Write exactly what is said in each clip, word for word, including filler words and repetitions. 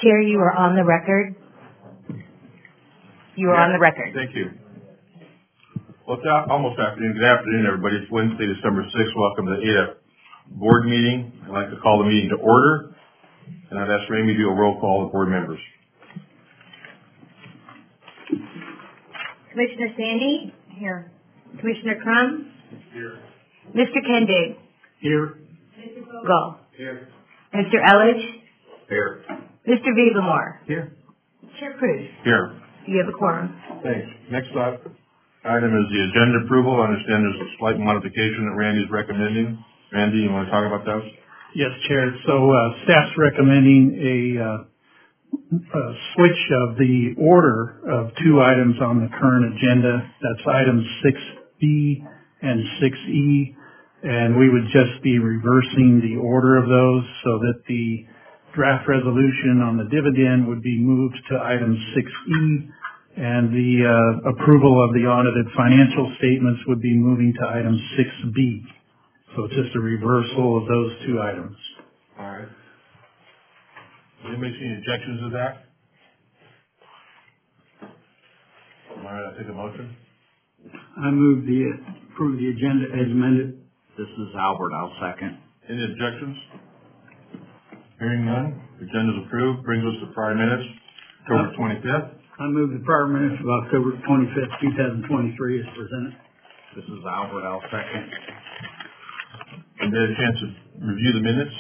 Chair, you are on the record. You are yeah. on the record. Thank you. Well, it's almost afternoon. Good afternoon, everybody. It's Wednesday, December sixth. Welcome to the A F board meeting. I'd like to call the meeting to order, and I'd ask Ramey to do a roll call of board members. Commissioner Sandy? Here. Commissioner Crum? Here. Mister Kendig? Here. Mister Vogel? Here. Mister Elledge? Here. Mister Vieblemore? Here. Chair Cruz? Here. You have a quorum. Thanks. Next up, item is the agenda approval. I understand there's a slight modification that Randy's recommending. Randy, you want to talk about those? Yes, Chair. So uh, staff's recommending a, uh, a switch of the order of two items on the current agenda. That's items six B and six E, and we would just be reversing the order of those so that the draft resolution on the dividend would be moved to item six E, and the uh, approval of the audited financial statements would be moving to item six B. So it's just a reversal of those two items. All right. Anybody see any objections to that? All right, I'll take a motion. I move the, approve the agenda as amended. This is Albert. I'll second. Any objections? Hearing none, the agenda is approved. Brings us to prior minutes, October twenty-fifth. I move the prior minutes of October twenty-fifth, two thousand twenty-three as presented. This is Albert. I'll second. And they had a chance to review the minutes?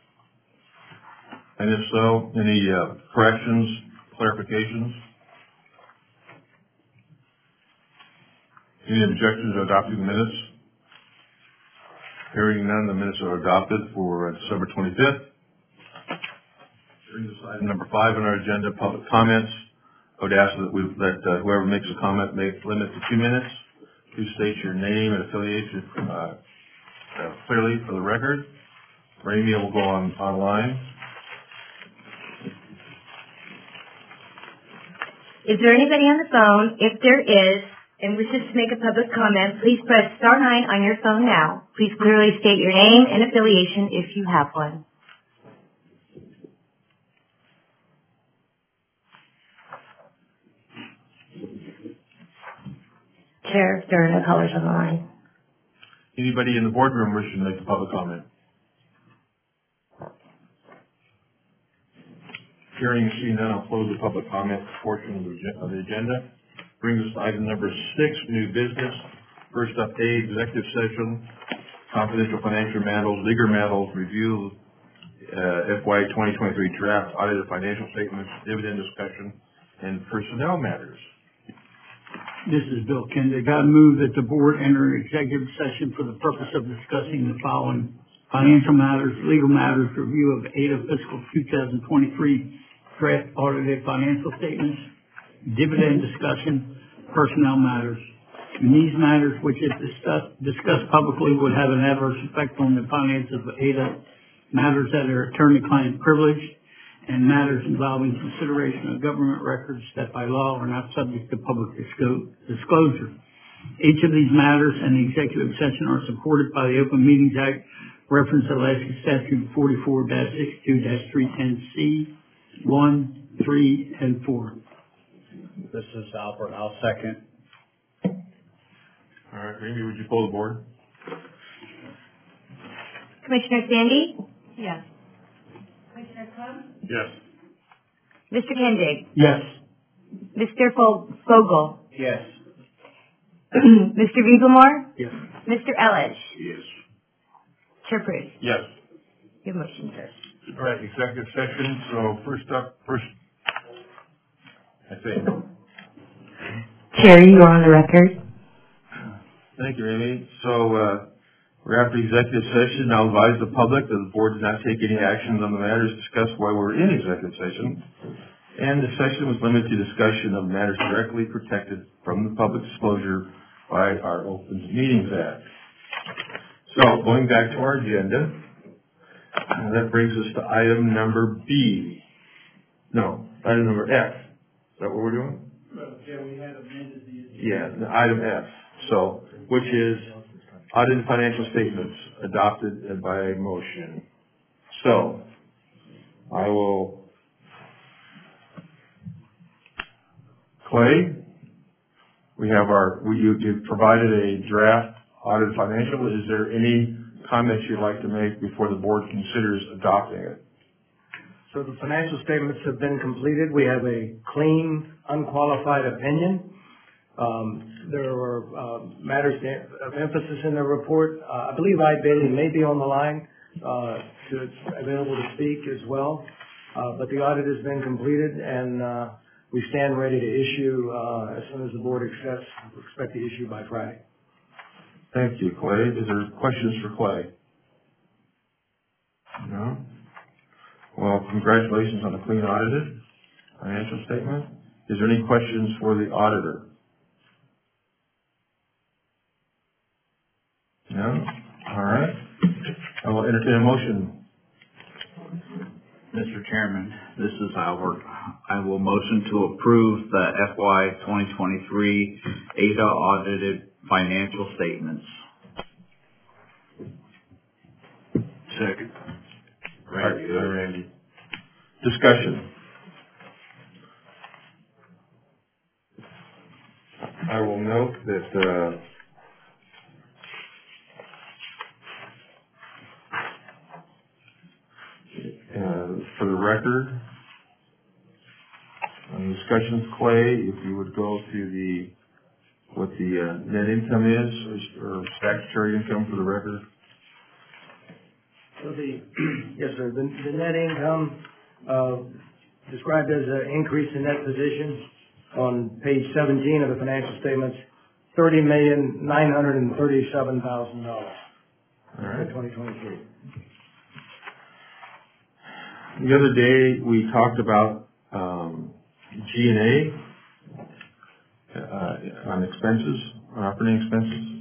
And if so, any uh, corrections, clarifications? Any objections to adopting the minutes? Hearing none, the minutes are adopted for uh, December twenty-fifth. Brings us to item number five on our agenda, public comments. I would ask that we that uh, whoever makes a comment may limit to two minutes. Please state your name and affiliation uh, uh, clearly for the record. Ramey will go on online. Is there anybody on the phone? If there is, and wishes to make a public comment, please press star nine on your phone now. Please clearly state your name and affiliation if you have one. Chair, there are no callers on the line. Anybody in the boardroom wishing to make a public comment? Hearing and seeing none, I'll close the public comment portion of the, of the agenda. Brings us to item number six, new business. First up, A, executive session, confidential financial matters, legal matters, review uh, F Y twenty twenty-three draft, audited financial statements, dividend discussion, and personnel matters. This is Bill Kendig. I move that the board enter executive session for the purpose of discussing the following: financial matters, legal matters, review of A D A fiscal two thousand twenty-three draft audited financial statements, dividend discussion, personnel matters. In these matters, which if discussed, discussed publicly would have an adverse effect on the finances of A D A, matters that are attorney-client privileged, and matters involving consideration of government records that by law are not subject to public disclosure. Each of these matters and the executive session are supported by the Open Meetings Act, reference Alaska Statute forty-four sixty-two three ten C, one, three, and four. This is Albert. I'll second. All right, Ramey, would you pull the board? Commissioner Sandy? Yes. Commissioner Crum? Yes. Mister Kendig? Yes. Mister Vogel? Yes. Mister Vieblemore? Yes. Mister Elledge? Yes. Chair Cruz? Yes. Your motion, sir. All right, executive session. So first up, first, I think. Chair, you are on the record. Thank you, Amy. So uh, we're after executive session. I'll advise the public that the board did not take any actions on the matters discussed while we were in executive session. And the session was limited to discussion of matters directly protected from the public disclosure by our Open Meetings Act. So going back to our agenda, uh, that brings us to item number B. No, item number F. Is that what we're doing? Yeah, we had amended the agenda. Yeah, the item F. So, which is audited financial statements adopted by motion. So, I will Clay, we have our, we, you, you provided a draft audit financial. Is there any comments you'd like to make before the board considers adopting it? So the financial statements have been completed. We have a clean, unqualified opinion. Um, there were uh, matters of emphasis in the report. Uh, I believe I Bailey may be on the line uh, to available to speak as well. Uh, but the audit has been completed, and uh, we stand ready to issue uh, as soon as the board accepts. We expect to issue by Friday. Thank you, Clay. Is there questions for Clay? No? Well, congratulations on the clean audited financial statement. Is there any questions for the auditor? No? All right. I will entertain a motion. Mister Chairman, this is Albert. I will motion to approve the F Y twenty twenty-three A D A audited financial statements. Second. Randy. Uh, Randy. Discussion. I will note that uh, uh, for the record, on discussions, Clay, if you would go to the what the uh, net income is or, or statutory income for the record. So the yes, sir. The, the net income uh, described as an increase in net position on page seventeen of the financial statements, thirty million nine hundred and thirty-seven thousand dollars for twenty twenty-three. The other day we talked about um, G and A uh, on expenses, on operating expenses.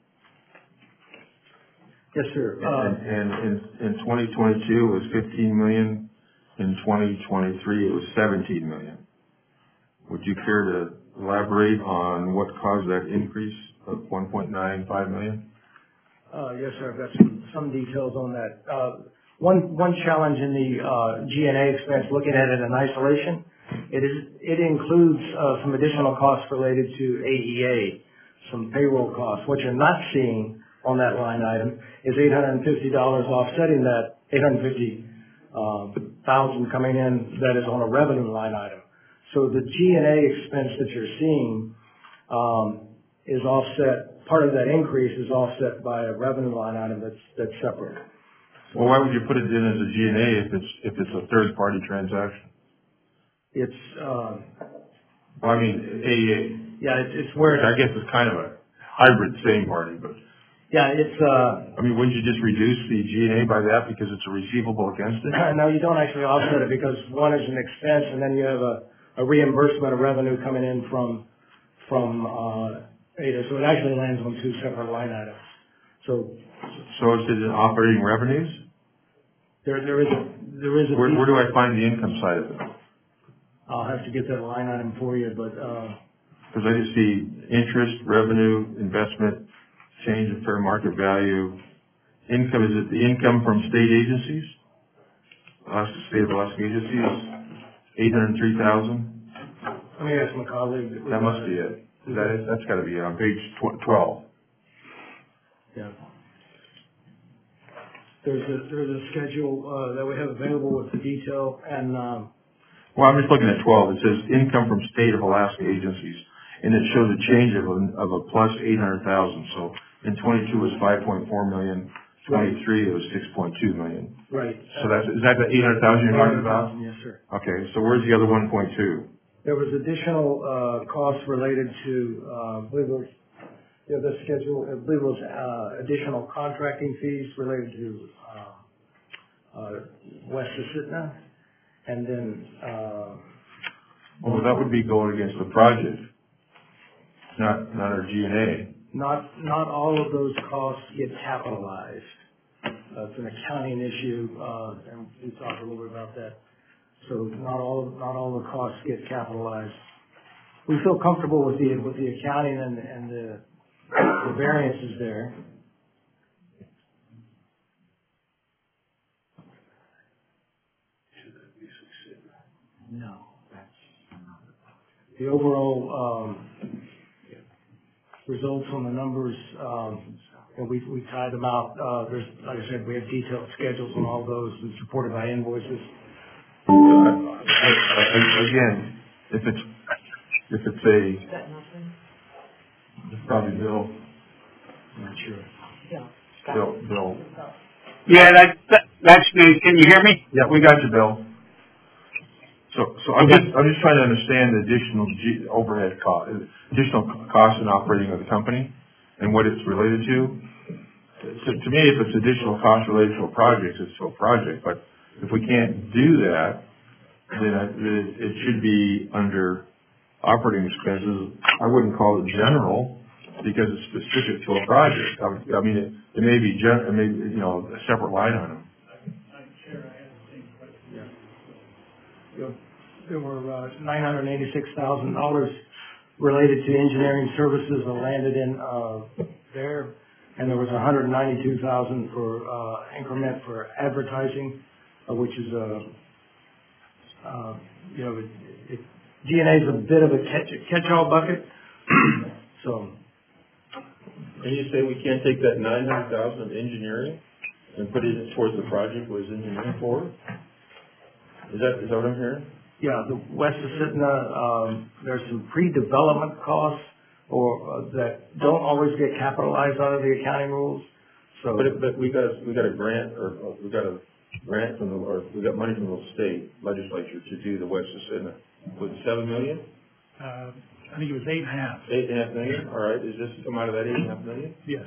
Yes, sir. Uh, And, and in, in twenty twenty-two, it was fifteen million. In twenty twenty-three, it was seventeen million. Would you care to elaborate on what caused that increase of one point nine five million? Uh, yes, sir. I've got some, some details on that. Uh, one, one challenge in the, uh, G and A expense, looking at it in isolation, it is, it includes, uh, some additional costs related to A E A, some payroll costs. What you're not seeing on that line item is eight hundred fifty dollars offsetting that eight hundred fifty thousand coming in that is on a revenue line item. So the G and A expense that you're seeing um, is offset. Part of that increase is offset by a revenue line item that's that's separate. Well, why would you put it in as a G and A if it's if it's a third party transaction? It's um, Well, I mean A E A. yeah, it's, it's where I guess it's kind of a hybrid same party, but yeah, it's uh, I mean, wouldn't you just reduce the G and A by that because it's a receivable against it? no, you don't actually offset it because one is an expense and then you have a, a reimbursement of revenue coming in from from uh, A D A. So it actually lands on two separate line items. So So is it in operating revenues? there there is a there is a Where, piece- where do I find the income side of it? I'll have to get that line item for you, but uh, Because I just see interest, revenue, investment, change in fair market value. Income, is it the income from state agencies? Alaska State of Alaska agencies, eight hundred three thousand? let me ask my colleague. That must be it. Is that it? That's gotta be it on page tw- twelve. Yeah. There's a there's a schedule uh, that we have available with the detail and um, Well, I'm just looking at twelve. It says income from state of Alaska agencies, and it shows a change of a, of a plus eight hundred thousand. So in twenty-two it was five point four million, twenty-three it was six point two million. right. So that's, is that the eight hundred thousand you're talking about? Yes, sir. Okay, so where's the other one point two? There was additional uh, costs related to, uh, I believe it was, yeah, the schedule, I believe it was uh, additional contracting fees related to uh, uh, West Susitna, and then uh, Well, that would be going against the project, not, not our G and A. not not all of those costs get capitalized. Uh, it's an accounting issue, uh, and we talked a little bit about that. So not all not all the costs get capitalized. We feel comfortable with the with the accounting and and the, the variances there. No, that's the overall, um, results on the numbers, um, and we, we tied them out. Uh, there's, like I said, we have detailed schedules on all those and supported by invoices. I- I- Again, if it's, if it's a, it's probably Bill. I'm not sure. Bill, Bill. Yeah, that, that, that's me. Can you hear me? Yeah, we got you, Bill. So, so I'm just, I'm just trying to understand the additional G, overhead cost, additional cost in operating of the company and what it's related to. So to me, if it's additional cost related to a project, it's to a project, but if we can't do that, then I- it, it should be under operating expenses. I wouldn't call it general because it's specific to a project. I, I mean, it, it may be gen, it may be, you know, a separate line item. Yeah. There were, uh, nine hundred eighty-six thousand dollars related to engineering services that landed in, uh, there. And there was one hundred ninety-two thousand dollars for, uh, increment for advertising, uh, which is, uh, uh, you know, it, it, G and A is a bit of a catch, catch-all bucket. So, And you say we can't take that nine hundred thousand of engineering and put it towards the project was engineering for? Is that, is that what I'm hearing? yeah, the West of Sitna, um, there's some pre-development costs or, uh, that don't always get capitalized under the accounting rules. So, But, it- but we got, a- we got a grant, or, or we got a grant from the, or we got money from the state legislature to do the West of Sitna. Was it seven million? Uh, I think it was eight and a half. Eight and a half million? All right, is this come out of that eight and a half million? Yes.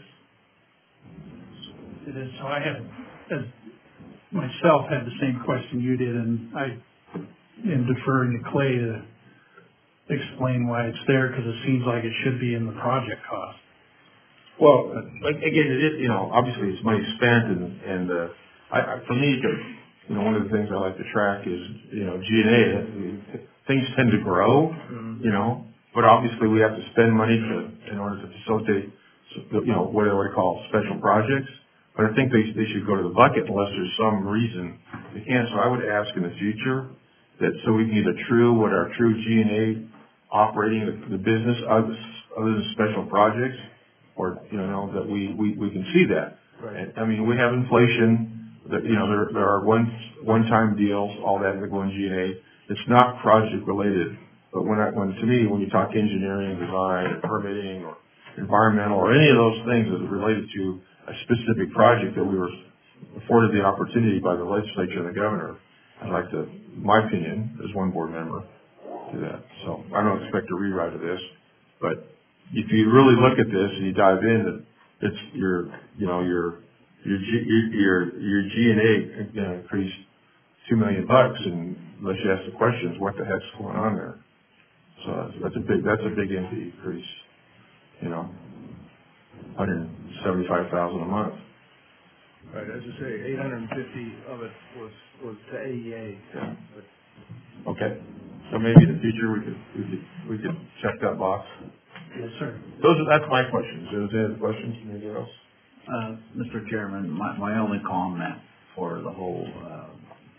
It is. So I had, as myself, had the same question you did, and I am deferring to Clay to explain why it's there, because it seems like it should be in the project cost. Well, like, again, it is, you know, obviously it's money spent and, and, uh, I, I, for me, you know, one of the things I like to track is, you know, G and A, things tend to grow, you know, but obviously we have to spend money to, in order to facilitate, you know, what I would call special projects. But I think they, they should go to the bucket unless there's some reason they can't. So I would ask in the future that so we can get a true, what our true G and A operating the, the business other, other than special projects, or, you know, that we, we, we can see that. Right. And, I mean, we have inflation, that, you know, there, there are one, one-time deals, all that that go in G and A. It's not project related. But when I, when, to me, when you talk engineering, design, permitting, or environmental, or any of those things that are related to a specific project that we were afforded the opportunity by the legislature and the governor, I'd like to, in my opinion, as one board member, do that. So I don't expect a rewrite of this, but if you really look at this and you dive in, it's your, you know, your, your, G, your, your G and A, you know, increased two million bucks, and unless you ask the questions, what the heck's going on there? So that's, that's a big, that's a big increase, you know, one hundred seventy-five thousand a month. right, as I say, eight hundred fifty of it was, was to A E A. Yeah. Okay. So maybe in the future we could, we could, we could check that box. Yes, sir. Those are, that's my questions. Is there any other questions from anyone else? Uh, Mister Chairman, my, my only comment for the whole, uh,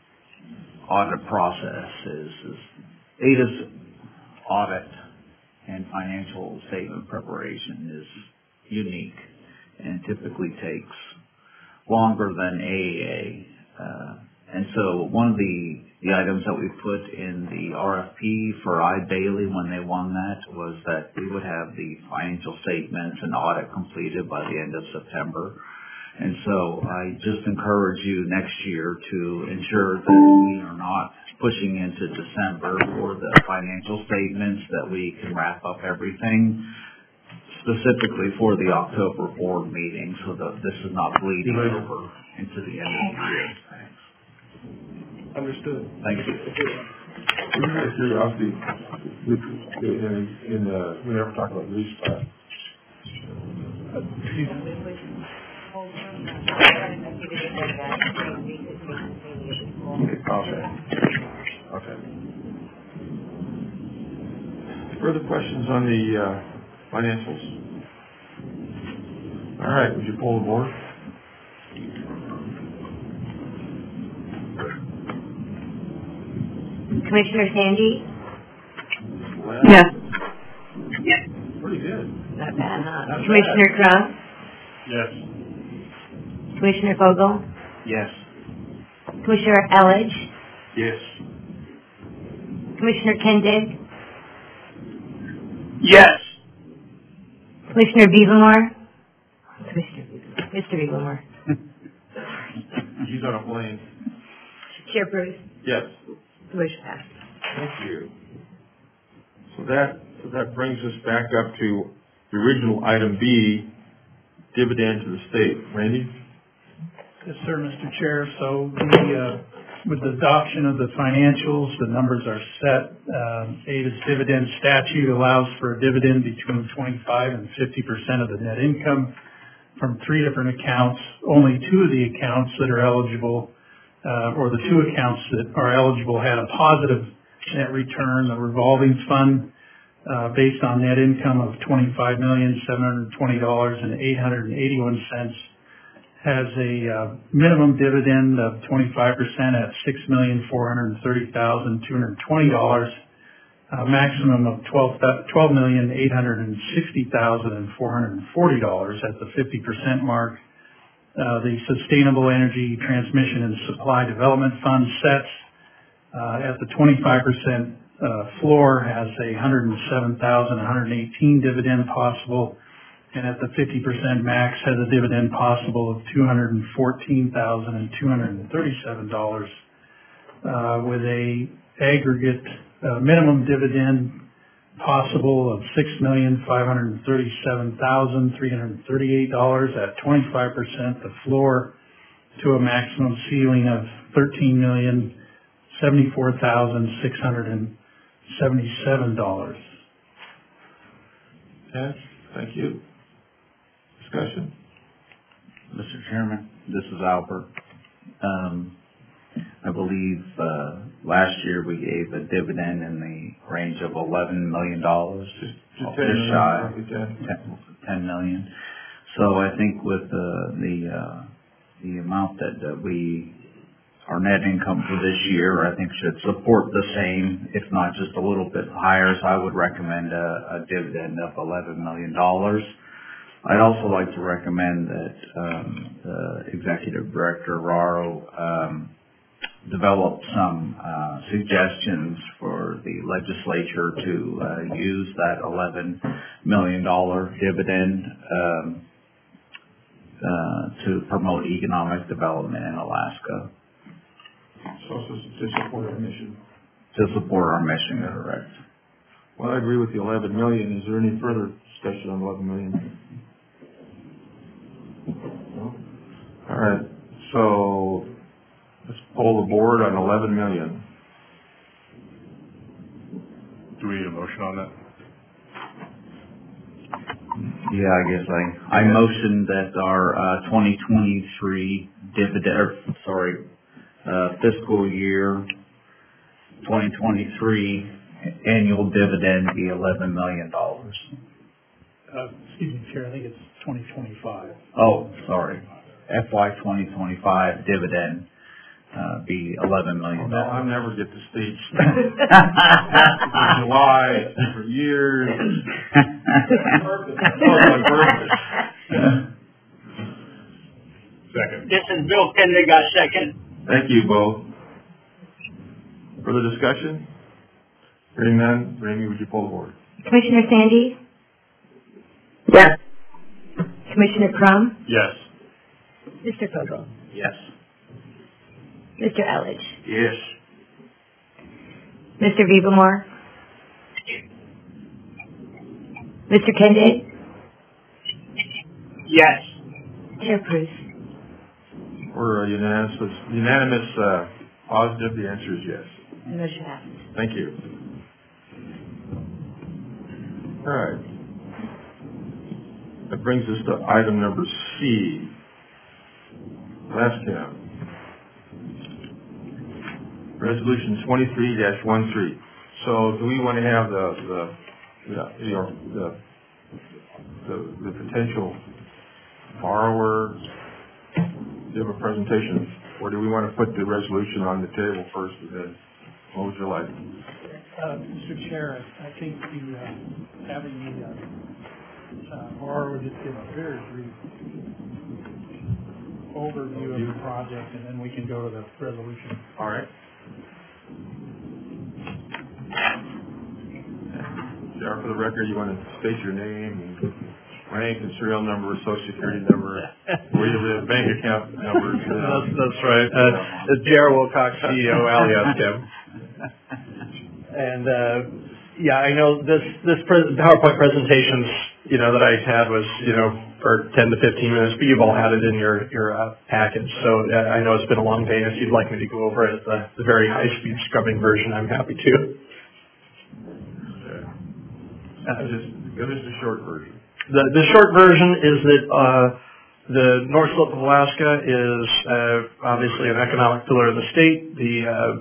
audit process is, is Ada's audit and financial statement preparation is unique and typically takes longer than A E A. Uh, and so one of the, the items that we put in the R F P for I. Bailey when they won that was that we would have the financial statements and audit completed by the end of September. And so I just encourage you next year to ensure that we are not pushing into December for the financial statements, that we can wrap up everything specifically for the October board meeting so that this is not bleeding over into the end of the year. Understood. Thank you. Just out of curiosity, in, in, uh, we never talked about lease class. Okay. Okay. Further questions on the, uh, financials? All right, would you pull the board? Commissioner Sandy? Yes. Pretty good. Not bad, huh? Not Commissioner Crump? Yes. Commissioner Fogel? Yes. Commissioner Elledge? Yes. Commissioner Kendig? Yes. Commissioner Beavermore? Commissioner Beavermore. Mister Beavermore. He's on a plane. Chair Bruce? Yes. Motion passed. Thank you. So that, so that brings us back up to the original item B, dividend to the state. Randy? Yes, sir, Mister Chair. So the, uh, with the adoption of the financials, the numbers are set. Um, Ada's dividend statute allows for a dividend between twenty-five and fifty percent of the net income from three different accounts. Only two of the accounts that are eligible, uh, or the two accounts that are eligible had a positive net return. The revolving fund, uh, based on net income of twenty-five million, seven hundred twenty dollars and eight hundred eighty-one cents, has a uh, minimum dividend of twenty-five percent at six million, four hundred thirty thousand, two hundred twenty dollars, a maximum of twelve million, eight hundred sixty thousand, four hundred forty dollars at the fifty percent mark. Uh, the Sustainable Energy Transmission and Supply Development Fund sets uh, at the twenty-five percent uh, floor, has a one hundred seven thousand, one hundred eighteen dividend possible, and at the fifty percent max has a dividend possible of two hundred fourteen thousand two hundred thirty-seven dollars, uh, with a aggregate uh, minimum dividend possible of six million, five hundred thirty-seven thousand, three hundred thirty-eight dollars at twenty-five percent the floor, to a maximum ceiling of thirteen million, seventy-four thousand, six hundred seventy-seven dollars. Yes, thank you. Discussion? Mister Chairman, this is Albert. Um, I believe, uh, last year we gave a dividend in the range of eleven million dollars. Just, Just just ten million, shy. roughly ten. ten, ten million. So I think with the, the, uh, the amount that, that we, our net income for this year, I think should support the same, if not just a little bit higher. So I would recommend a, a dividend of eleven million dollars. I'd also like to recommend that, um, the Executive Director, Raro, um, develop some, uh, suggestions for the legislature to, uh, use that eleven million dollars dividend, um, uh, to promote economic development in Alaska, So, so to support our mission. to support our mission, correct? Well, I agree with the eleven million. Is there any further discussion on eleven million? No? All right, so let's poll the board on eleven million. Do we need a motion on that? Yeah, I guess I, I motioned that our, uh, twenty twenty-three dividend, or, sorry, uh, fiscal year twenty twenty-three annual dividend be eleven million dollars. Uh, excuse me, Chair, I think it's twenty twenty-five. Oh, sorry. F Y twenty twenty-five dividend, uh, be eleven million Oh, no, dollars. I'll never get the stage. July, it's different years. Second. This is Bill Kendig, got second. Thank you both. Further discussion? Hearing none, Ramey, would you poll the board? Commissioner Sandy? Yes. Commissioner Crum? Yes. Mister Fogel? Yes. Mister Elledge? Yes. Mister Beavermore? Mister Kendig? Yes. Chair Bruce? We're a unanimous, unanimous, uh, positive. The answer is yes. Motion passes. Thank you. All right. That brings us to item number C. Last count. Resolution twenty-three dash thirteen. So do we want to have the, the, the, you know, the, the, the potential borrower give a presentation, or do we want to put the resolution on the table first and then, what would you like? Uh, Mister Chair, I think the, uh, having the, uh, uh, Laura would just give a very brief overview of the project, and then we can go to the resolution. All right. Sarah, for the record, you want to state your name, and rank, and serial number, social security number, where you live, bank account number. That's, that's right. Uh, J R Wilcox, C E O, Aliascam. And, uh, yeah, I know this, this pre- PowerPoint presentations, you know, that I had was, you know, for ten to fifteen minutes, but you've all had it in your, your, uh, package. So uh, I know it's been a long day. If you'd like me to go over it, the, the very high-speed scrubbing version, I'm happy to. Okay. Uh, just, give us the short version. The, the short version is that, uh, the North Slope of Alaska is, uh, obviously an economic pillar of the state. The, uh,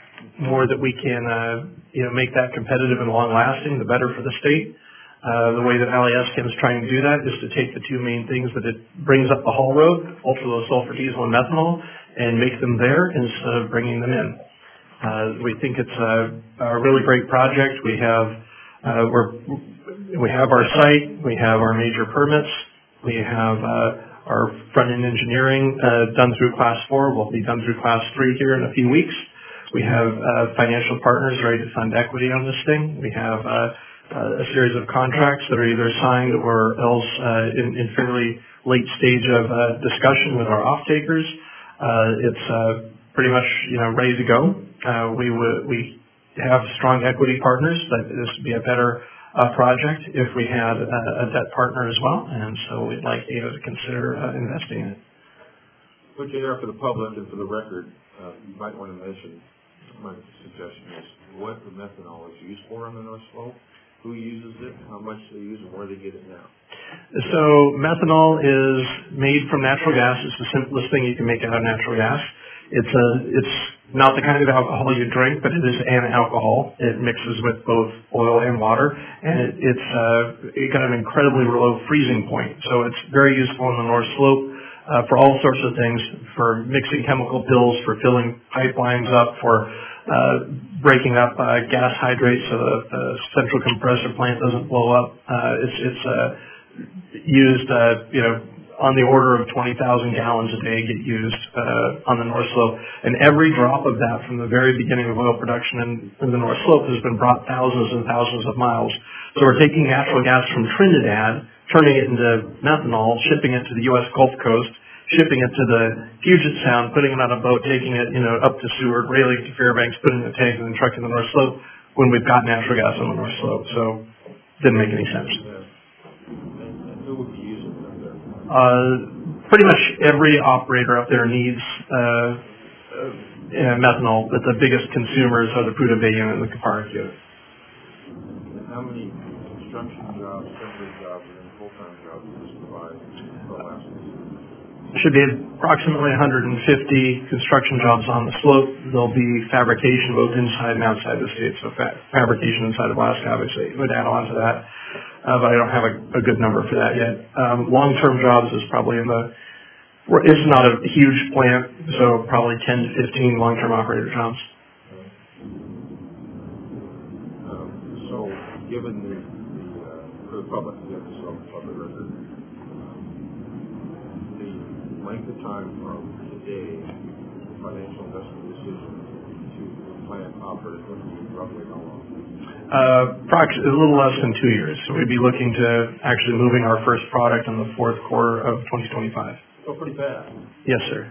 more that we can, uh, you know, make that competitive and long-lasting, the better for the state. Uh, the way that Aliascam is trying to do that is to take the two main things that it brings up the haul road, ultra-low sulfur diesel and methanol, and make them there instead of bringing them in. Uh, we think it's a, a really great project. We have, uh, we're, we have our site, we have our major permits, we have, uh, our front-end engineering, uh, done through class four, will be done through class three here in a few weeks. We have, uh, financial partners ready to fund equity on this thing. We have, uh, Uh, a series of contracts that are either signed or else uh, in, in fairly late stage of uh, discussion with our off-takers. Uh, it's uh, pretty much, you know, ready to go. Uh, we w- we have strong equity partners, but this would be a better uh, project if we had a, a debt partner as well, and so we'd like A I to consider uh, investing in it. Put you there for the public and for the record, uh, you might want to mention, my suggestion is what the methanol is used for on the North Slope. Who uses it, how much they use, and where they get it now? So methanol is made from natural gas. It's the simplest thing you can make out of natural gas. It's a, it's not the kind of alcohol you drink, but it is an alcohol. It mixes with both oil and water, and it, it's uh, it got an incredibly low freezing point. So it's very useful on the North Slope uh, for all sorts of things, for mixing chemical pills, for filling pipelines up, for uh, breaking up uh, gas hydrates so the, the central compressor plant doesn't blow up. Uh, it's it's uh, used, uh, you know, on the order of twenty thousand gallons a day get used uh, on the North Slope. And every drop of that from the very beginning of oil production in, in the North Slope has been brought thousands and thousands of miles. So we're taking natural gas from Trinidad, turning it into methanol, shipping it to the U S Gulf Coast, shipping it to the Puget Sound, putting it on a boat, taking it, you know, up to Seward, railing to Fairbanks, putting it in the tank, and then trucking the North Slope when we've got natural gas on the North Slope. So didn't make any sense. Yeah. And, and who would be using it up there? Uh, pretty much every operator up there needs uh, uh, yeah, methanol, but the biggest consumers are the Prudhoe Bay unit and the Kuparuk unit. And how many construction jobs, temporary jobs, and full-time jobs does this provide for Alaska? Should be approximately one hundred fifty construction jobs on the slope. There'll be fabrication both inside and outside the state. So fa- fabrication inside of Alaska obviously would add on to that, uh, but I don't have a, a good number for that yet. Um, long-term jobs is probably in the, it's not a huge plant, so probably ten to fifteen long-term operator jobs. Um, so given the, the uh, for the public, the episode public record, length of time from today, financial investment decision to the plant operating would be roughly how long? Uh, approximately a little less than two years. So we'd be looking to actually moving our first product in the fourth quarter of twenty twenty-five. Oh, pretty fast. Yes, sir.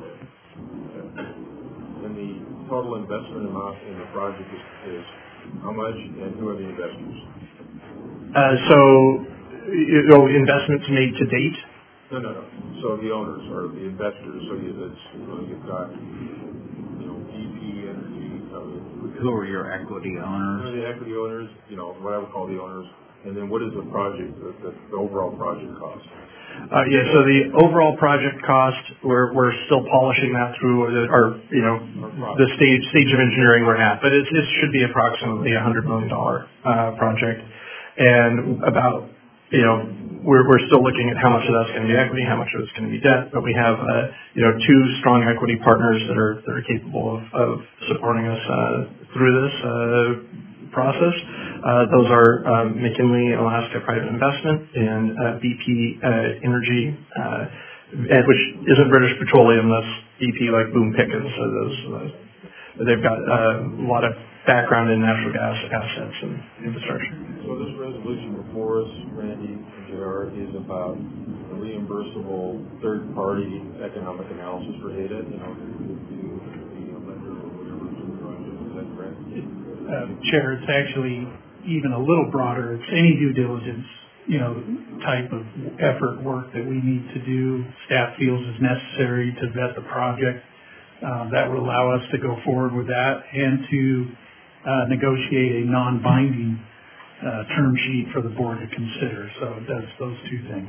And the total investment amount in the project is, is how much, and who are the investors? Uh, so, you know, investments made to date. No, no, no. So the owners or the investors. So you, it's, you know, you've got, you know, D P Energy. Uh, Who are your equity owners? Who are the equity owners? You know, what I would call the owners. And then what is the project, the, the, the overall project cost? Uh, yeah. So the overall project cost, we're we're still polishing that through the, our, you know, the stage stage of engineering we're at. But it, it should be approximately a hundred million dollar uh, project, and about, you know, we're we're still looking at how much of that's going to be equity, how much of it's going to be debt, but we have, uh, you know, two strong equity partners that are that are capable of, of supporting us uh, through this. Uh, process. Uh, those are um, McKinley Alaska Private Investment and uh, B P uh, Energy, uh, which isn't British Petroleum. That's B P like Boone Pickens. So those, uh, they've got uh, a lot of background in natural gas assets and infrastructure. So this resolution before us, Randy and J R, is about a reimbursable third-party economic analysis for data, you know, to be a lender or whatever to the project. Is that correct? Uh, Chair, it's actually even a little broader. It's any due diligence, you know, type of effort work that we need to do, staff feels is necessary to vet the project. Uh, that would allow us to go forward with that and to uh, negotiate a non-binding uh, term sheet for the board to consider. So it does those two things.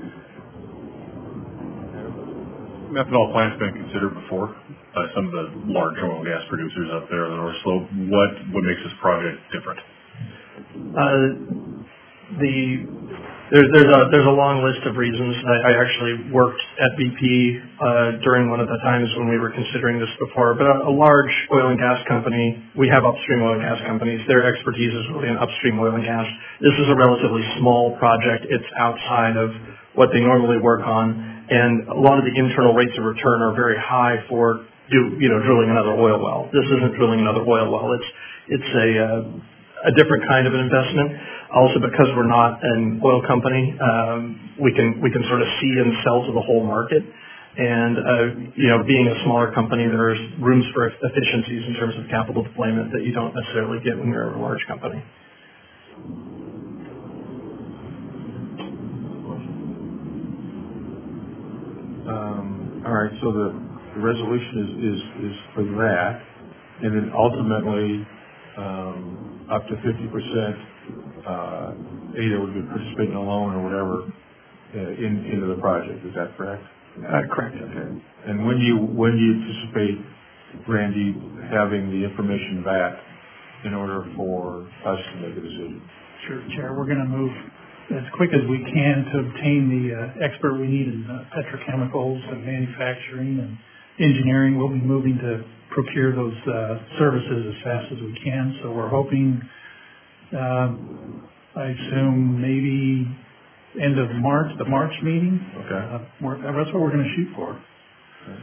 Methanol plant's been considered before by some of the large oil and gas producers up there on the North Slope. What what makes this project different? Uh, the There's, there's a there's a long list of reasons. I, I actually worked at B P uh, during one of the times when we were considering this before. But a, a large oil and gas company, we have upstream oil and gas companies. Their expertise is really in upstream oil and gas. This is a relatively small project. It's outside of what they normally work on, and a lot of the internal rates of return are very high for do, you know drilling another oil well. This isn't drilling another oil well. It's it's a uh, a different kind of an investment. Also, because we're not an oil company, um, we can we can sort of see and sell to the whole market. And uh, you know, being a smaller company, there's rooms for efficiencies in terms of capital deployment that you don't necessarily get when you're a large company. Um, all right. So the, the resolution is, is is for that, and then ultimately um, up to fifty percent. Uh, either would be participating in a loan or whatever uh, in, into the project. Is that correct? Uh, correct. Okay. And when do you when do you anticipate, Randy, having the information back in order for us to make a decision? Sure, Chair. We're going to move as quick as we can to obtain the uh, expert we need in uh, petrochemicals and manufacturing and engineering. We'll be moving to procure those uh, services as fast as we can. So we're hoping. Um, I assume maybe end of March, the March meeting. Okay. Uh, we're, that's what we're going to shoot for. Okay.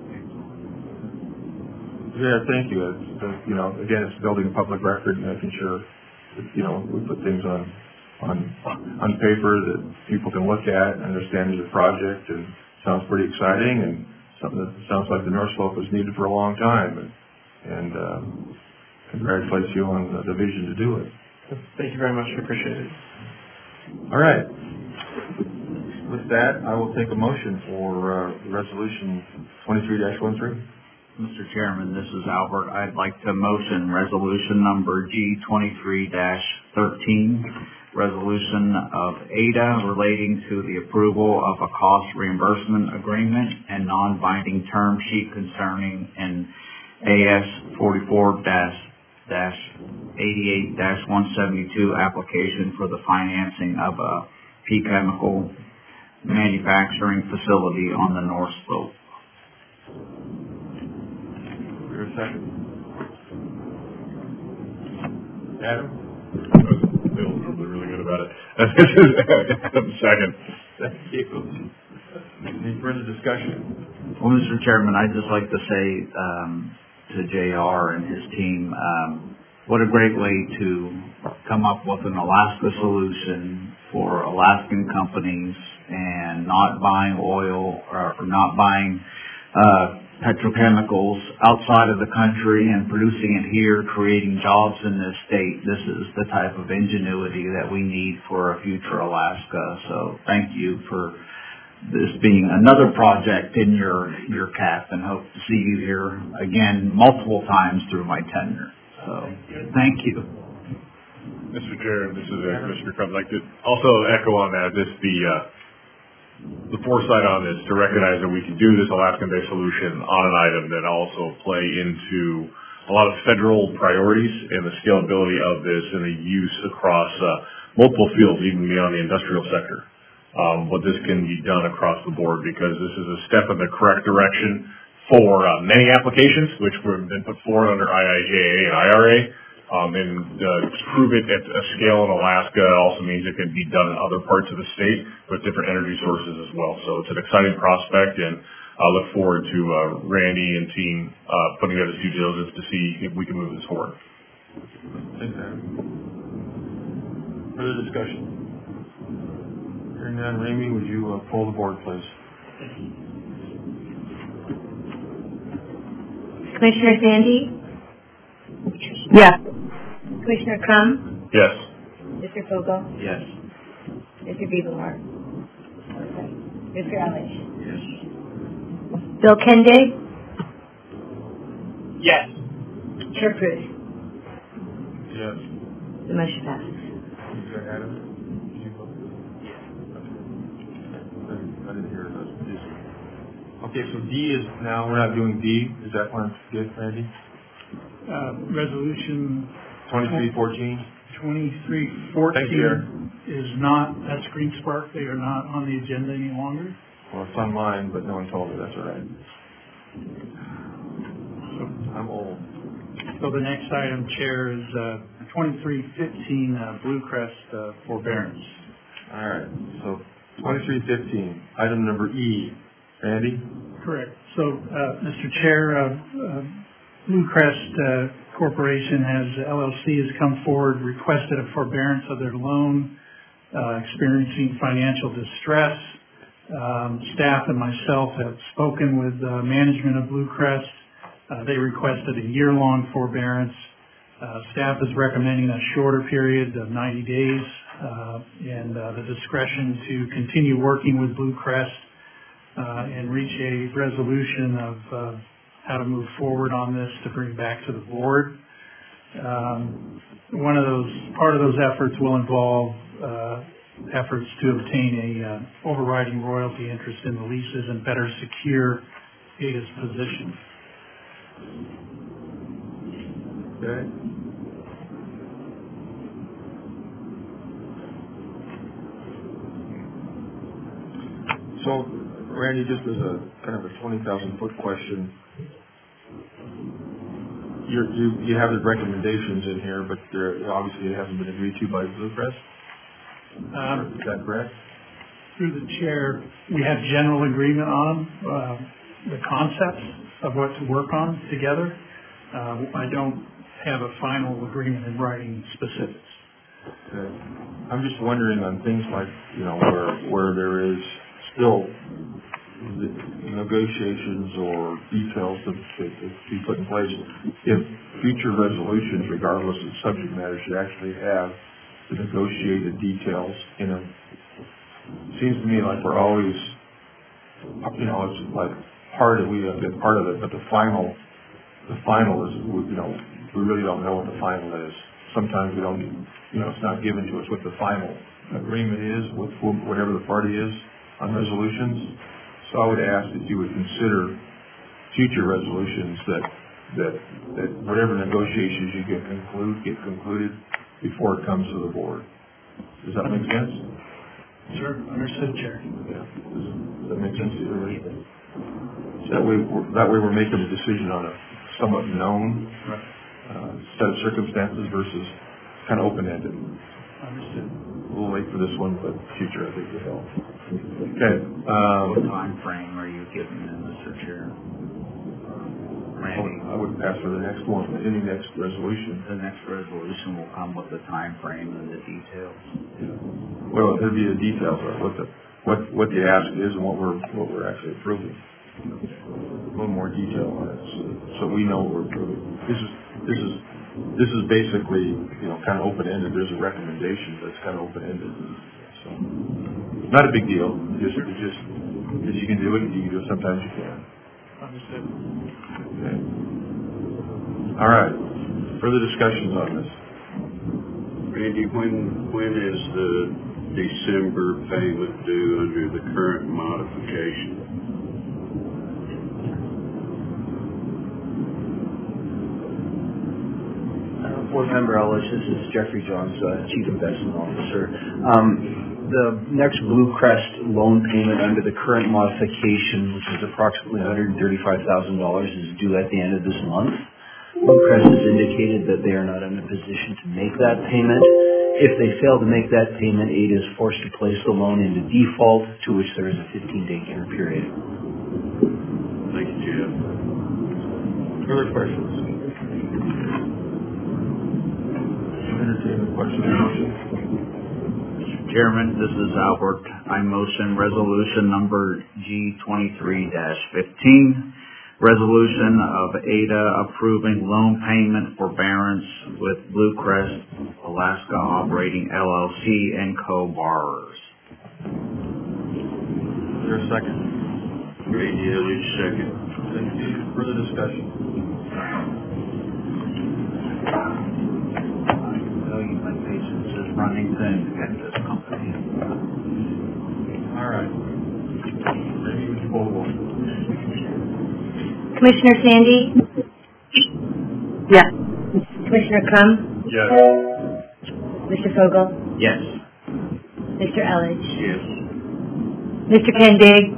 Yeah, thank you. It's, uh, you know, again, it's building a public record and making sure that, you know, we put things on on on paper that people can look at and understand the project. And it sounds pretty exciting and something that sounds like the North Slope was needed for a long time. And, and um, congratulate you on the, the vision to do it. Thank you very much. I appreciate it. All right. With that, I will take a motion for uh, resolution twenty-three dash thirteen. Mister Chairman, this is Albert. I'd like to motion resolution number G twenty-three dash thirteen, resolution of A D A relating to the approval of a cost reimbursement agreement and non-binding term sheet concerning an A S forty-four eighty-eight dash one seventy-two application for the financing of a pea chemical manufacturing facility on the North Slope. Your second. Adam? Bill's really, really good about it. Adam, second. Thank you. Any further discussion? Well, Mister Chairman, I'd just like to say um, to J R and his team, um, what a great way to come up with an Alaska solution for Alaskan companies and not buying oil or, or not buying uh, petrochemicals outside of the country and producing it here, creating jobs in this state. This is the type of ingenuity that we need for a future Alaska. So thank you for this being another project in your, your cap, and hope to see you here again multiple times through my tenure. So, thank you. Mister Chair, this is uh, Commissioner Crumbs. I'd like to also echo on that, this the uh, the foresight on this to recognize that we can do this Alaskan-based solution on an item that also play into a lot of federal priorities and the scalability of this and the use across uh, multiple fields, even beyond the industrial sector. Um, but this can be done across the board because this is a step in the correct direction for uh, many applications, which have been put forward under I I J A and I R A, Um, and uh, to prove it at a scale in Alaska also means it can be done in other parts of the state with different energy sources as well. So it's an exciting prospect, and I look forward to uh, Randy and team uh, putting together due diligence to see if we can move this forward. Thanks, Adam. Further discussion? Hearing none, Ramey, would you uh, poll the board, please? Commissioner Sandy? Yes. Commissioner Crum? Yes. Mister Fogel? Yes. Mister Beeblehart? Okay. Mister Ellis? Yes. Bill Kende? Yes. Chair Prue? Yes. The motion passes. You got Adam? Did you vote? Okay. I didn't- I didn't hear it. Okay, so D is now, we're not doing D. Is that one good, Randy? Uh, resolution Twenty-three fourteen? twenty-three Thank you, fourteen is not, that's Green Spark, they are not on the agenda any longer. Well, it's online, but no one told me. That's all right. I'm old. So the next item, Chair, is uh, twenty-three fifteen uh, Blue Crest uh, forbearance. All right, so twenty-three fifteen, item number E. Randy? Correct. So, uh, Mister Chair, uh, uh, Blue Crest uh, Corporation has, L L C has come forward, requested a forbearance of their loan, uh, experiencing financial distress. Um, staff and myself have spoken with uh, management of Blue Crest. Uh, they requested a year-long forbearance. Uh, staff is recommending a shorter period of ninety days, uh, and uh, the discretion to continue working with Blue Crest uh, and reach a resolution of uh, how to move forward on this to bring back to the board. Um, one of those, part of those efforts will involve uh, efforts to obtain a uh, overriding royalty interest in the leases and better secure Ada's position. Okay. So, Randy, just as a kind of a twenty thousand foot question, you're, you you have the recommendations in here, but they're, obviously it hasn't been agreed to by Blue Crest. Um, Is that correct? Through the chair, we have general agreement on uh, the concepts of what to work on together. Uh, I don't have a final agreement in writing specifics. Okay. I'm just wondering on things like, you know, where where there is still the negotiations or details to, to, to be put in place, if future resolutions, regardless of subject matter, should actually have the negotiated details in them. Seems to me like we're always, you know, it's like part of, we have been part of it, but the final, the final is, you know, we really don't know what the final is. Sometimes we don't, you know, it's not given to us what the final agreement is with whatever the party is on resolutions. So I would ask that you would consider future resolutions that, that, that whatever negotiations you get conclude, get concluded before it comes to the board. Does that make sense? Sure, understood, Chair. Yeah. Does that make sense to you, everybody? So that way, we're, that way we're making a decision on a somewhat known Right. uh, set of circumstances versus kind of open-ended. Understood. We'll wait for this one, but future I think will help. Okay. Um, What time frame are you giving them, Mister Chair? Randy, I would pass for the next one, any next resolution. the next resolution will come with the time frame and the details. Well, there'd be the details of what the, what, what the ask is and what we're, what we're actually approving. A little more detail on it, so, so we know what we're approving. This is, this is, this is basically, you know, kind of open-ended. There's a recommendation, but it's kind of open-ended. So, not a big deal. Just, it's just, if you can do it, you can do it. Sometimes you can. Understood. Okay. All right. Further discussions on this? Randy, when, when is the December payment due under the current modification? Uh, Board Member Ellis, this is Jeffrey Johns, uh, Chief Investment Officer. Um, the next Blue Crest loan payment under the current modification, which is approximately one hundred thirty-five thousand dollars, is due at the end of this month. Blue Crest has indicated that they are not in a position to make that payment. If they fail to make that payment, A D A is forced to place the loan into default, to which there is a fifteen-day cure period. Thank you, Jeff. Further questions? Entertain the question and motion. Mister Chairman, this is Albert. I motion resolution number G twenty-three fifteen. Resolution of A D A approving loan payment forbearance with Blue Crest Alaska Operating L L C and co-borrowers. Is there a second? Randy Elliott, second. Thank you. Further discussion? I tell you, my patience is running thin at this company. All right. Maybe we can pull the board. Commissioner Sandy? Yes. Commissioner Crum? Yes. Mister Fogel? Yes. Mister Elledge? Yes. Mister Kendig?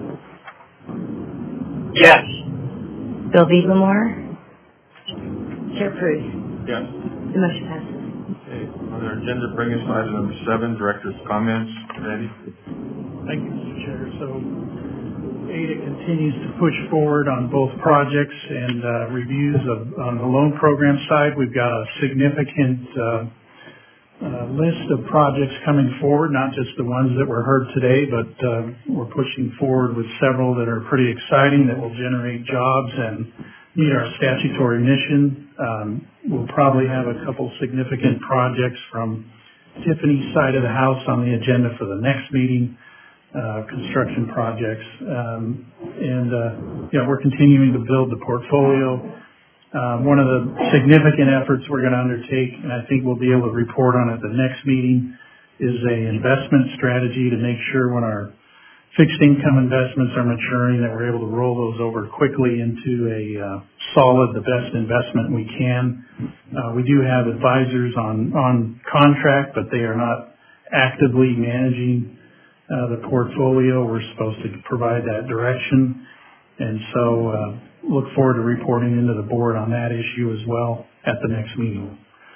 Yes. Bill Beaglemore? Chair Pruse? Yes. The motion passes. Okay. On our agenda, bring us to item number seven, Director's comments. Randy? Thank you, Mister Chair. So A D A continues to push forward on both projects and uh, reviews of on the loan program side. We've got a significant uh, uh, list of projects coming forward, not just the ones that were heard today, but uh, we're pushing forward with several that are pretty exciting that will generate jobs and meet our statutory mission. Um, we'll probably have a couple significant projects from Tiffany's side of the house on the agenda for the next meeting. Uh, construction projects, um, and uh, yeah, we're continuing to build the portfolio. Uh, one of the significant efforts we're going to undertake, and I think we'll be able to report on at the next meeting, is a investment strategy to make sure when our fixed income investments are maturing that we're able to roll those over quickly into a uh, solid, the best investment we can. Uh, we do have advisors on on contract, but they are not actively managing Uh, the portfolio. We're supposed to provide that direction. And so uh, look forward to reporting into the board on that issue as well at the next meeting.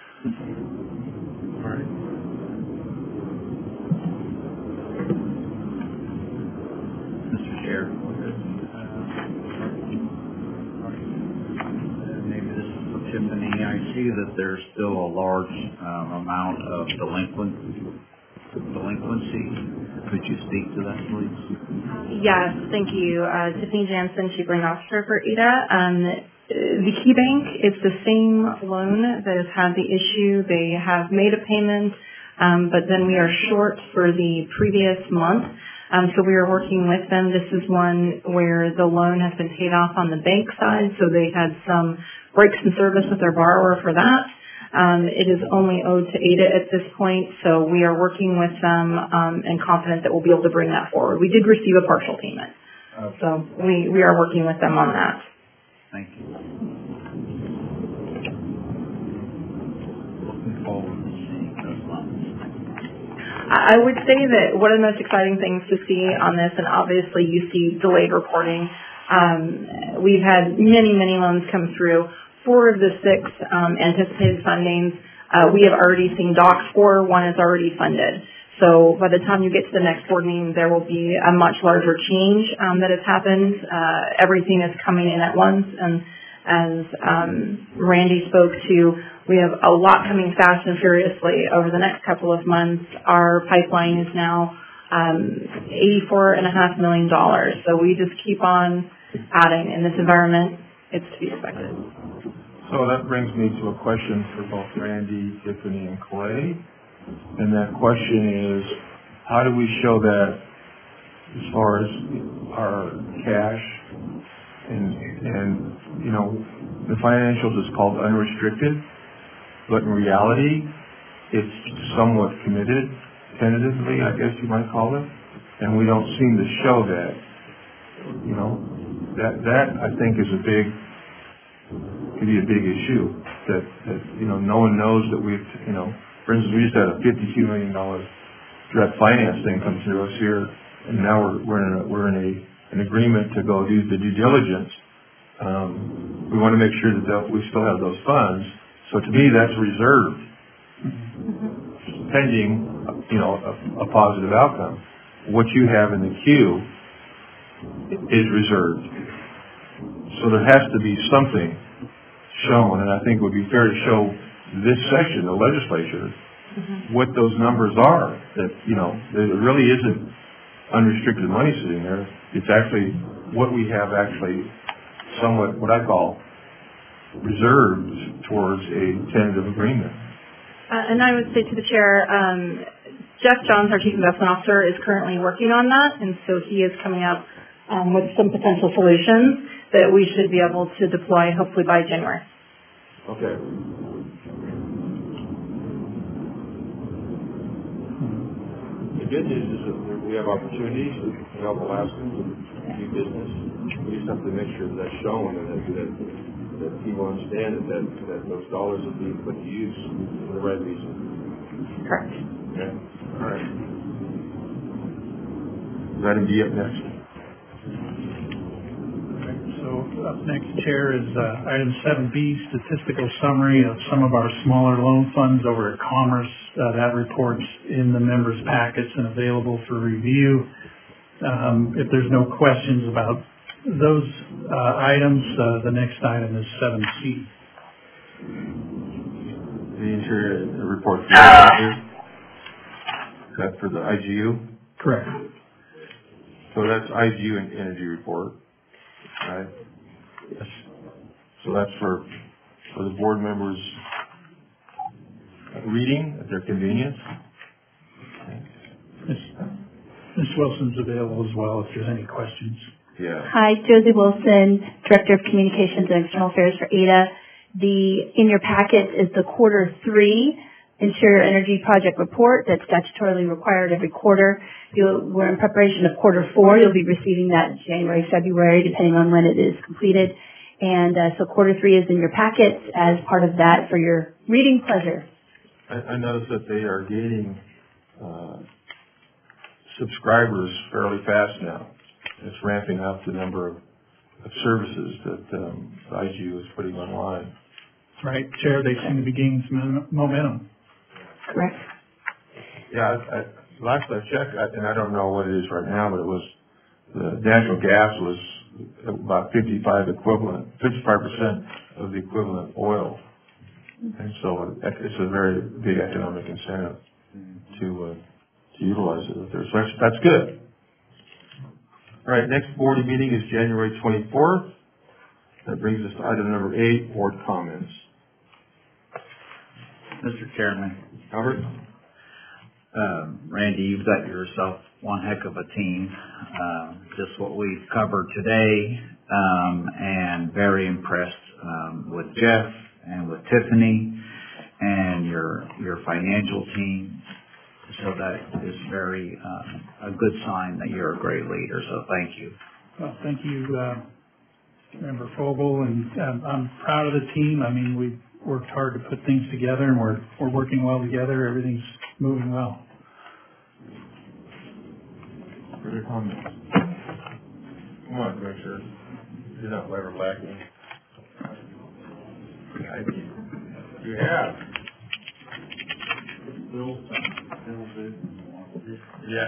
All right. Mister Chair. Uh, maybe this is for Tiffany. I see that there's still a large um, amount of delinquent delinquency. Could you speak to that, please? Yes, thank you. Uh, Tiffany Jansen, Chief Loan Officer for A D A. Um, the Key Bank, it's the same loan that has had the issue. They have made a payment, um, but then we are short for the previous month. Um, so we are working with them. This is one where the loan has been paid off on the bank side, so they had some breaks in service with their borrower for that. Um, it is only owed to A D A at this point, so we are working with them um, and confident that we'll be able to bring that forward. We did receive a partial payment, Okay. so we, we are working with them on that. Thank you. Looking forward to seeing those loans. I would say that one of the most exciting things to see on this, and obviously you see delayed reporting, um, we've had many, many loans come through. Four of the six um, anticipated fundings, uh, we have already seen docs for. One is already funded. So by the time you get to the next board meeting, there will be a much larger change um, that has happened. Uh, everything is coming in at once, and as um, Randy spoke to, we have a lot coming fast and furiously over the next couple of months. Our pipeline is now um, eighty-four and a half million dollars. So we just keep on adding in this environment. It's to be expected. So that brings me to a question for both Randy, Tiffany, and Clay. And that question is, how do we show that as far as our cash and, and you know, the financials is called unrestricted, but in reality, it's somewhat committed, tentatively, I guess you might call it, and we don't seem to show that. You know, that, that I think is a big, could be a big issue, that, that, you know, no one knows that we've, you know, for instance, we just had a fifty-two million dollars direct finance thing come through us here, and now we're, we're in a, we're in a, an agreement to go do the due diligence Um, we want to make sure that that we still have those funds. So to me, that's reserved, pending, you know, a, a positive outcome. What you have in the queue is reserved. So there has to be something shown, and I think it would be fair to show this session, the legislature, mm-hmm. what those numbers are. That, you know, there really isn't unrestricted money sitting there. It's actually what we have actually somewhat, what I call, reserved towards a tentative agreement. Uh, and I would say to the chair, um, Jeff Johns, our Chief Investment Officer, is currently working on that, and so he is coming up um, with some potential solutions that we should be able to deploy hopefully by January. Okay. The good news is that we have opportunities to help Alaskans and do business. We just have to make sure that that's shown and that, that, that people understand that, that, that those dollars are being put to use for the right reason. Correct. Okay. All right. Item D up next. So up next, Chair, is uh, item seven B, statistical summary of some of our smaller loan funds over at Commerce. Uh, that report's in the members' packets and available for review. Um, if there's no questions about those uh, items, uh, the next item is seven C. The interior report for the Is that for the I G U? Correct. So that's I G U and energy report, right? Yes. So that's for for the board members' reading at their convenience. Miz Miz Wilson's available as well if there's any questions. Yeah. Hi, Josie Wilson, Director of Communications and External Affairs for A D A. The in your packet is the quarter three Interior Energy Project Report that's statutorily required every quarter. You'll, we're in preparation of quarter four. You'll be receiving that in January, February, depending on when it is completed. And uh, so quarter three is in your packets as part of that for your reading pleasure. I, I noticed that they are gaining uh, subscribers fairly fast now. It's ramping up the number of, of services that um, the I G U is putting online. That's right, Chair. They seem to be gaining some momentum. Correct. Yeah, I, I, last I checked, I, and I don't know what it is right now, but it was the natural gas was about fifty-five equivalent, fifty-five percent of the equivalent oil, and so it's a very big economic incentive to uh, to utilize it. So that's, that's good. All right, next board meeting is January twenty-fourth. That brings us to item number eight, board comments. Mister Chairman. Albert? Um, Randy, you've got yourself one heck of a team. Um, just what we've covered today, um, and very impressed um, with Jeff and with Tiffany and your your financial team. So that is very um, a good sign that you're a great leader. So thank you. Well, thank you, uh, Member Fogel, and um, I'm proud of the team. I mean, we've worked hard to put things together, and we're we're working well together. Everything's moving well. Further comments? Come on, Commissioner. You're not ever lacking. You have. Yeah.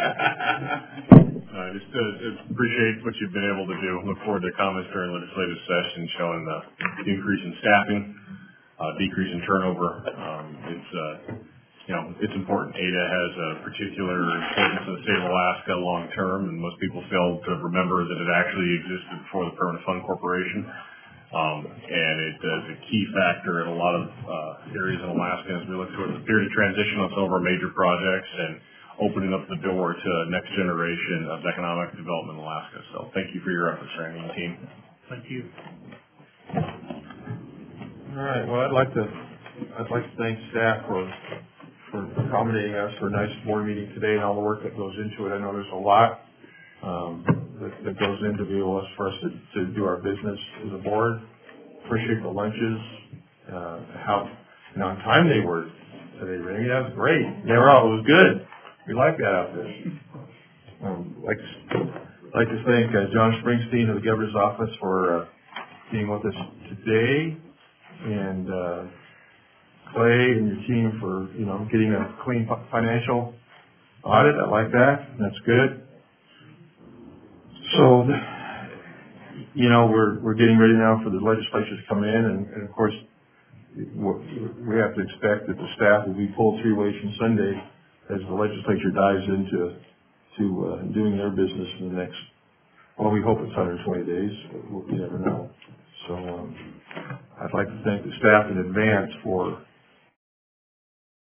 uh, just to, to appreciate what you've been able to do. Look forward to comments during legislative session showing the increase in staffing, uh, decrease in turnover. Um, it's, uh, you know, it's important. A D A has a particular importance to the state of Alaska long term, and most people fail to remember that it actually existed before the Permanent Fund Corporation. Um, and it is a key factor in a lot of uh, areas in Alaska as we look towards the period of transition on some of our major projects and opening up the door to a next generation of economic development in Alaska. So thank you for your efforts, Randy and team. Thank you. All right. Well, I'd like to I'd like to thank staff for for accommodating us for a nice board meeting today and all the work that goes into it. I know there's a lot um, that, that goes into being able for us to, to do our business as a board. Appreciate the lunches, uh, how and on time they were today, Randy. That was great. They were all, it was good. We like that out there. Um, like, like to thank uh, John Springsteen of the Governor's Office for uh, being with us today, and uh, Clay and your team for, you know, getting a clean fi- financial audit. I like that. That's good. So, you know, we're we're getting ready now for the legislature to come in, and, and of course, we have to expect that the staff will be pulled through Relation Sunday as the legislature dives into to uh, doing their business in the next. Well, we hope it's one hundred twenty days. But we never know. So, um, I'd like to thank the staff in advance for